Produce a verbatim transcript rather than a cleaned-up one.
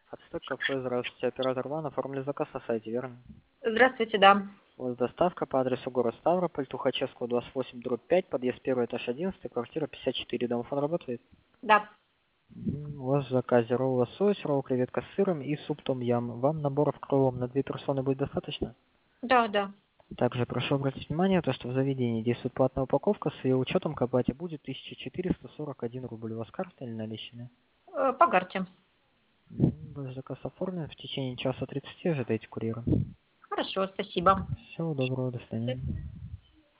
Ацтек кафе, здравствуйте, оператор Ван, оформили заказ на сайте, верно? Здравствуйте, да. У вас доставка по адресу город Ставрополь, Тухачевского, двадцать восемь, дробь пять, подъезд первый, этаж одиннадцать, квартира пятьдесят четыре, домофон работает? Да. М, У вас в заказе ролл лосось, ролл креветка с сыром и суп том ям. Вам наборов крылом на две персоны будет достаточно? Да, да. Также прошу обратить внимание, то, что в заведении действует платная упаковка, с ее учетом к оплате будет тысяча четыреста сорок один рубль. У вас карта или наличные? Э, По карте. М, Ваш заказ оформлен, в течение часа тридцати ожидайте курьера. Хорошо, спасибо. Всего доброго, до свидания.